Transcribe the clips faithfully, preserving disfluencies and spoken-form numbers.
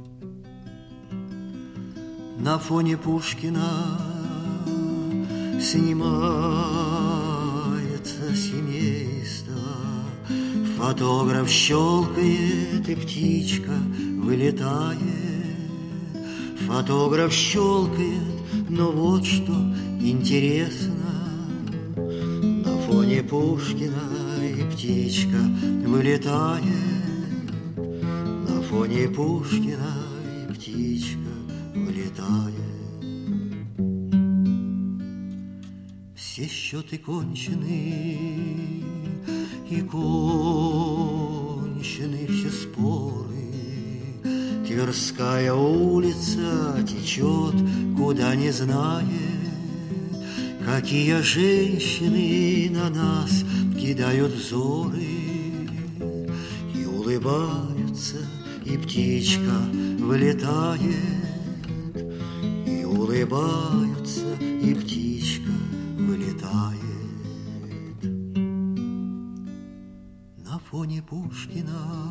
На фоне Пушкина снимается семейство. Фотограф щелкает, и птичка вылетает. Фотограф щелкает, но вот что интересно. На фоне Пушкина и птичка вылетает. На фоне Пушкина и птичка вылетает. Все счеты кончены, и кончены все споры. Тверская улица течет, куда не знает. Какие женщины на нас кидают взоры. И улыбаются, и птичка вылетает. И улыбаются, и птичка вылетает. На фоне Пушкина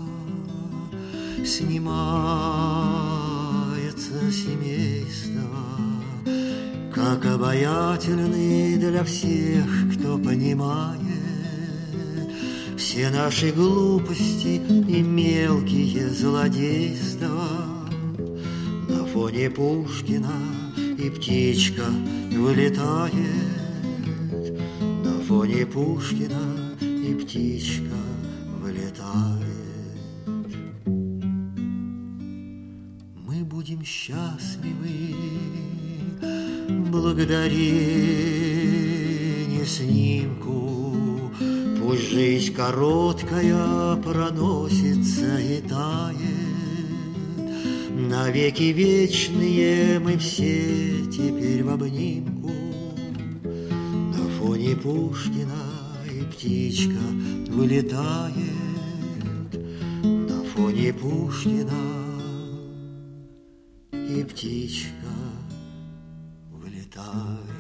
снимается семейство. Как обаятельны для всех, кто понимает все наши глупости и мелкие злодейства. На фоне Пушкина и птичка вылетает. На фоне Пушкина и птичка вылетает. Мы будем счастливы благодарение снимку. Пусть жизнь короткая проносится и тает. Навеки вечные мы все теперь в обнимку. На фоне Пушкина и птичка вылетает. На фоне Пушкина и птичка вылетает.